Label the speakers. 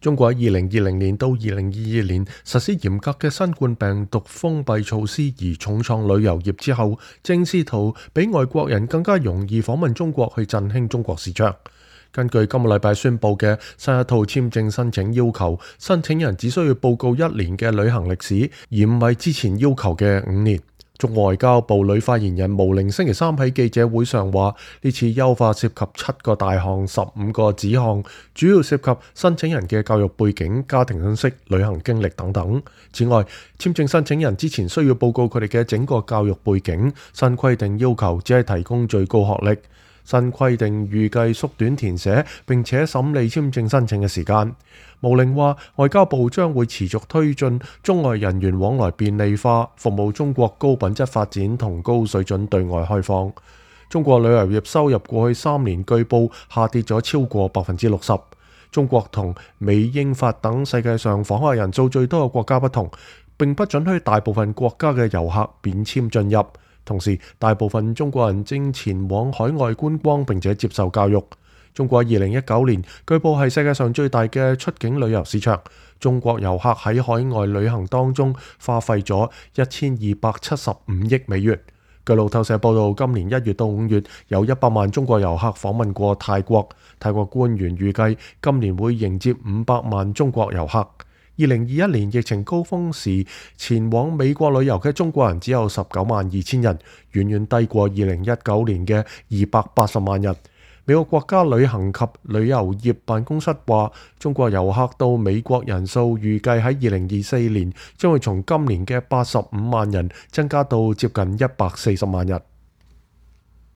Speaker 1: 中國喺2020年到2022年實施嚴格嘅新冠病毒封閉措施而重創旅遊業之後，正試圖俾外國人更加容易訪問中國去振興中國市場。根據今個禮拜宣布嘅新一套簽證申請要求，申請人只需要報告1年嘅旅行歷史，而唔係之前要求嘅5年。中國外交部女發言人毛寧星期三喺記者會上話，呢次優化涉及7個大項、15個子項，主要涉及申請人嘅教育背景、家庭信息、旅行經歷等等。此外，簽證申請人之前需要報告佢哋嘅整個教育背景。新規定要求只係提供最高學歷。新規定預計縮短填寫並且審理簽證申請嘅時間。毛寧話，外交部將會持續推進中外人員往來便利化，服務中國高品質發展同高水準對外開放。中國旅遊業收入過去3年據報下跌咗超過60%。中國同美、英、法等世界上訪客人數最多嘅國家不同，並不准許大部分國家嘅遊客免簽進入。同時，大部分中國人正前往海外觀光並且接受教育。中國2019年據報係世界上最大嘅出境旅遊市場。中國遊客喺海外旅行當中花費咗1275億美元。據路透社報道，今年1月到5月有100萬中國遊客訪問過泰國。泰國官員預計今年會迎接500萬中國遊客。2021年疫情高峰時，前往美國旅遊嘅中國人只有19.2萬人，遠遠低過2019年嘅280萬人。美國國家旅行及旅遊業辦公室話，中國遊客到美國人數預計喺2024年將會從今年嘅85萬人增加到接近140萬人。